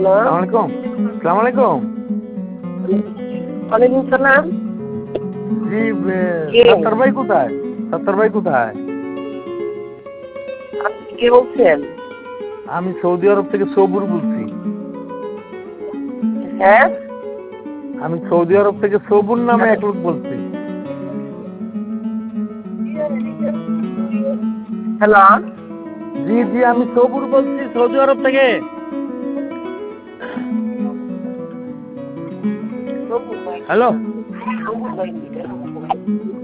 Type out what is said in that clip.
আসসালামু আলাইকুম। ওয়ালাইকুম সালাম। জি, সত্তর ভাই কোথায়? সত্তর ভাই কোথায়? আপনি কে বলছেন? আমি সৌদি আরব থেকে সবুর বলছি। হ্যাঁ, আমি সৌদি আরব থেকে সবুর নামে এক লোক বলছি। হ্যালো। জি জি, আমি সবুর বলছি সৌদি আরব থেকে। হ্যালো।